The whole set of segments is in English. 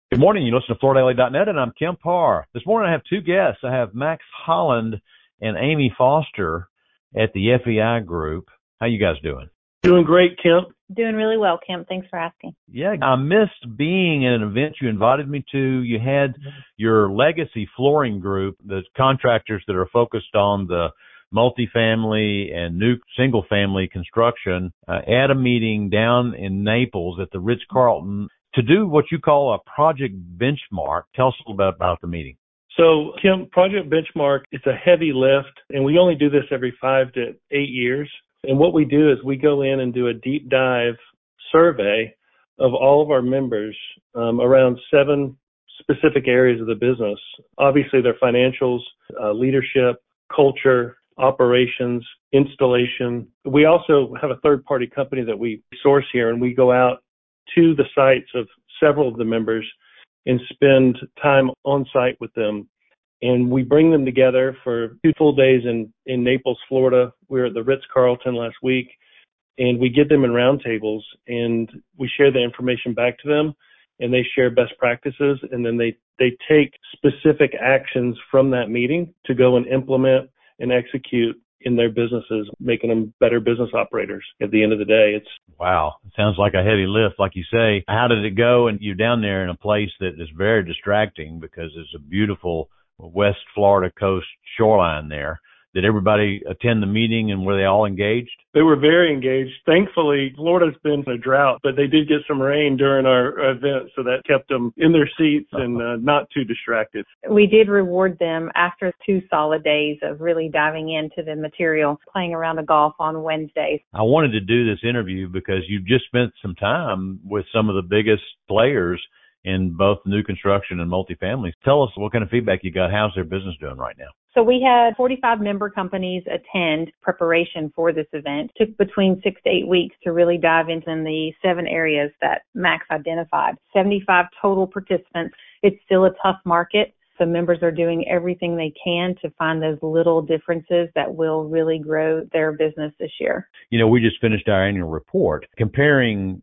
Good morning. You listen to FloorDaily.net, and I'm Kim Parr. This morning I have two guests. I have Max Holland and Amy Foster at the FEI Group. How you guys doing? Doing great, Kim. Doing really well, Kim. Thanks for asking. Yeah, I missed being at an event you invited me to. You had your Legacy Flooring Group, the contractors that are focused on the multifamily and new single-family construction, at a meeting down in Naples at the Ritz-Carlton to do what you call a project benchmark. Tell us a little bit about the meeting. So, Kim, Project Benchmark, it's a heavy lift, and we only do this every 5 to 8 years. And what we do is we go in and do a deep dive survey of all of our members around 7 specific areas of the business. Obviously, their financials, leadership, culture, operations, installation. We also have a third-party company that we source here, and we go out to the sites of several of the members and spend time on site with them. And we bring them together for 2 full days in Naples, Florida. We were at the Ritz-Carlton last week, and we get them in roundtables, and we share the information back to them, and they share best practices, and then they take specific actions from that meeting to go and implement and execute in their businesses, making them better business operators. At the end of the day, Wow. It sounds like a heavy lift, like you say. How did it go? And you're down there in a place that is very distracting because it's a beautiful West Florida coast shoreline there. Did everybody attend the meeting, and were they all engaged? They were very engaged. Thankfully, Florida's been in a drought, but they did get some rain during our event, so that kept them in their seats and not too distracted. We did reward them after 2 solid days of really diving into the material, playing around the golf on Wednesdays. I wanted to do this interview because you've just spent some time with some of the biggest players in both new construction and multifamily. Tell us what kind of feedback you got. How's their business doing right now? So we had 45 member companies attend preparation for this event. It took between 6 to 8 weeks to really dive into the 7 areas that Max identified. 75 total participants. It's still a tough market. So members are doing everything they can to find those little differences that will really grow their business this year. You know, we just finished our annual report comparing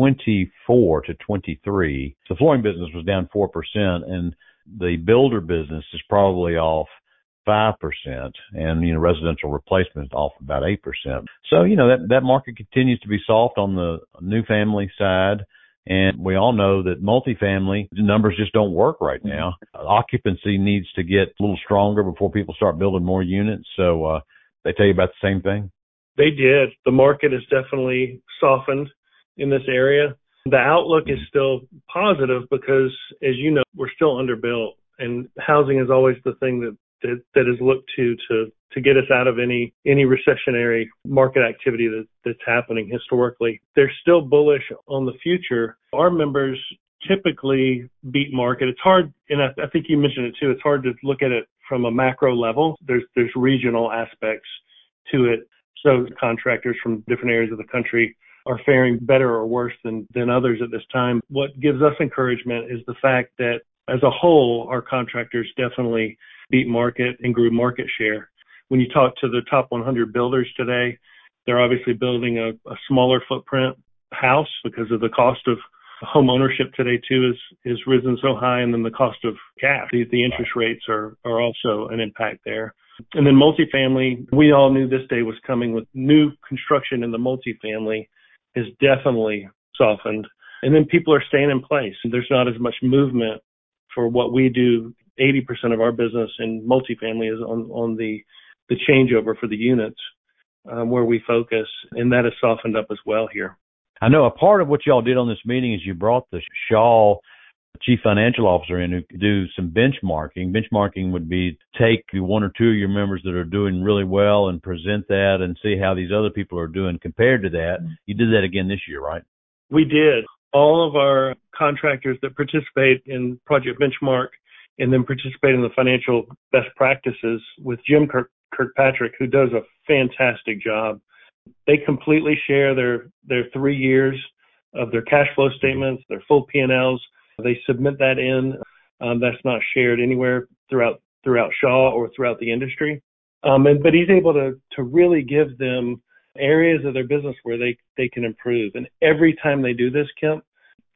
24 to 23. The flooring business was down 4%, and the builder business is probably off 5%, and, you know, residential replacement off about 8%. So, you know, that market continues to be soft on the new family side. And we all know that multifamily, the numbers just don't work right now. Occupancy needs to get a little stronger before people start building more units. So, they tell you about the same thing? They did. The market has definitely softened in this area. The outlook is still positive because, as you know, we're still underbuilt, and housing is always the thing that is looked to get us out of any recessionary market activity that's happening historically. They're still bullish on the future. Our members typically beat market. It's hard, and I think you mentioned it too, it's hard to look at it from a macro level. There's regional aspects to it. So contractors from different areas of the country are faring better or worse than others at this time. What gives us encouragement is the fact that as a whole, our contractors definitely beat market and grew market share. When you talk to the top 100 builders today, they're obviously building a smaller footprint house because of the cost of home ownership today too is risen so high, and then the cost of cash, the interest rates are also an impact there. And then multifamily, we all knew this day was coming. With new construction in the multifamily has definitely softened. And then people are staying in place. There's not as much movement for what we do. 80% of our business in multifamily is on the changeover for the units where we focus, and that has softened up as well here. I know a part of what y'all did on this meeting is you brought the Shaw chief financial officer in who could do some benchmarking. Benchmarking would be take 1 or 2 of your members that are doing really well and present that and see how these other people are doing compared to that. You did that again this year, right? We did. All of our contractors that participate in Project Benchmark and then participate in the financial best practices with Jim Kirkpatrick, who does a fantastic job. They completely share their 3 years of their cash flow statements, their full P&Ls. They submit that in. That's not shared anywhere throughout Shaw or throughout the industry. But he's able to really give them areas of their business where they can improve. And every time they do this, Kemp,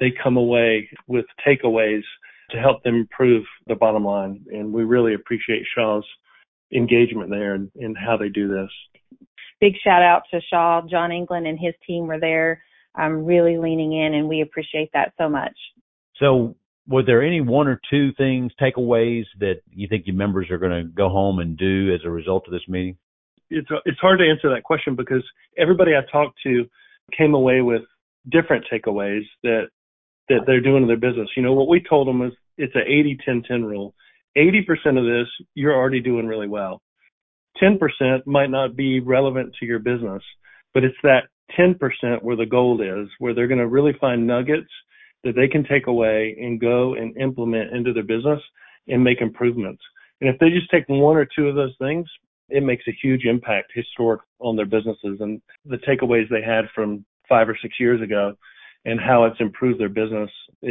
they come away with takeaways to help them improve the bottom line. And we really appreciate Shaw's engagement there and how they do this. Big shout out to Shaw. John England and his team were there really leaning in, and we appreciate that so much. So were there any one or two things, takeaways, that you think your members are going to go home and do as a result of this meeting? It's hard to answer that question because everybody I talked to came away with different takeaways that they're doing in their business. You know, what we told them is it's an 80-10-10 rule. 80% of this, you're already doing really well. 10% might not be relevant to your business, but it's that 10% where the gold is, where they're going to really find nuggets that they can take away and go and implement into their business and make improvements. And if they just take one or two of those things, it makes a huge impact historic on their businesses. And the takeaways they had from 5 or 6 years ago and how it's improved their business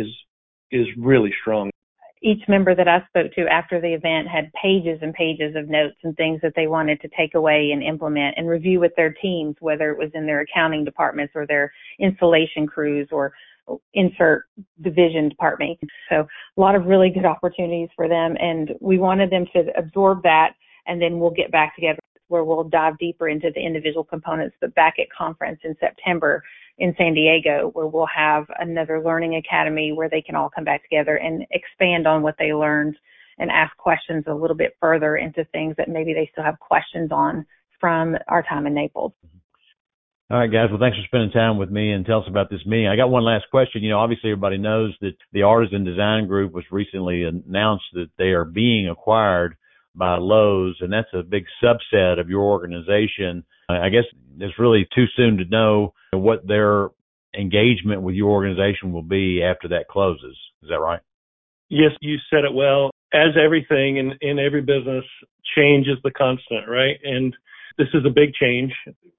is really strong. Each member that I spoke to after the event had pages and pages of notes and things that they wanted to take away and implement and review with their teams, whether it was in their accounting departments or their installation crews or insert division department. So a lot of really good opportunities for them. And we wanted them to absorb that, and then we'll get back together where we'll dive deeper into the individual components, but back at conference in September in San Diego, where we'll have another learning academy where they can all come back together and expand on what they learned and ask questions a little bit further into things that maybe they still have questions on from our time in Naples. All right, guys. Well, thanks for spending time with me and tell us about this meeting. I got one last question. You know, obviously everybody knows that the Artisan Design Group was recently announced that they are being acquired by Lowe's, and that's a big subset of your organization. I guess it's really too soon to know what their engagement with your organization will be after that closes. Is that right? Yes, you said it well. As everything in every business, change is the constant, right? And this is a big change.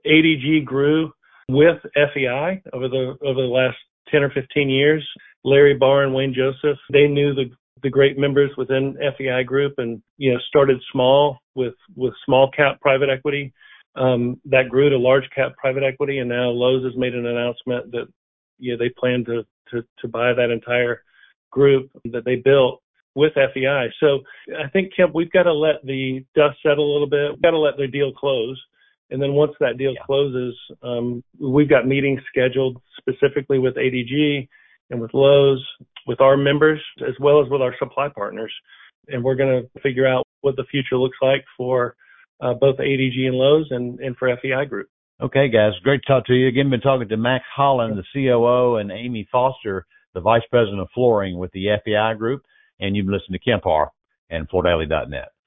ADG grew with FEI over the last 10 or 15 years. Larry Barr and Wayne Joseph, they knew the great members within FEI Group and, you know, started small with small cap private equity. That grew to large cap private equity, and now Lowe's has made an announcement that, you know, they plan to buy that entire group that they built with FEI. So I think, Kemp, we've got to let the dust settle a little bit. We've got to let their deal close. And then once that deal closes, we've got meetings scheduled specifically with ADG and with Lowe's, with our members, as well as with our supply partners. And we're going to figure out what the future looks like for both ADG and Lowe's and for FEI Group. Okay, guys. Great to talk to you. Again, been talking to Max Holland, the COO, and Amy Foster, the Vice President of Flooring with the FEI Group. And you've been listening to Kemp Harr and FloorDaily.net.